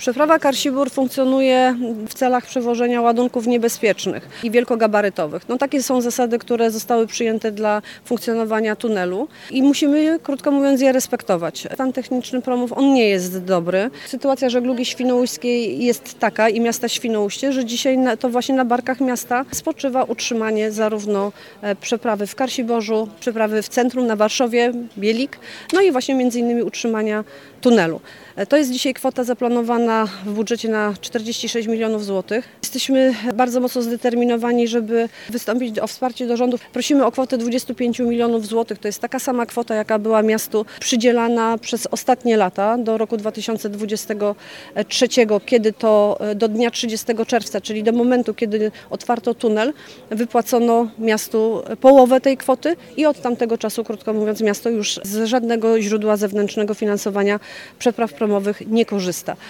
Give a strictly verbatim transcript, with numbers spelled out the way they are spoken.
Przeprawa Karsibór funkcjonuje w celach przewożenia ładunków niebezpiecznych i wielkogabarytowych. No, takie są zasady, które zostały przyjęte dla funkcjonowania tunelu i musimy, krótko mówiąc, je respektować. Stan techniczny promów, on nie jest dobry. Sytuacja żeglugi świnoujskiej jest taka i miasta Świnoujście, że dzisiaj to właśnie na barkach miasta spoczywa utrzymanie zarówno przeprawy w Karsiborzu, przeprawy w centrum na Warszowie, Bielik, no i właśnie między innymi utrzymania tunelu. To jest dzisiaj kwota zaplanowana w budżecie na czterdzieści sześć milionów złotych. Jesteśmy bardzo mocno zdeterminowani, żeby wystąpić o wsparcie do rządu. Prosimy o kwotę dwadzieścia pięć milionów złotych. To jest taka sama kwota, jaka była miastu przydzielana przez ostatnie lata do roku dwa tysiące dwudziestego trzeciego, kiedy to do dnia trzydziestego czerwca, czyli do momentu, kiedy otwarto tunel, wypłacono miastu połowę tej kwoty i od tamtego czasu, krótko mówiąc, miasto już z żadnego źródła zewnętrznego finansowania przepraw promowych nie korzysta.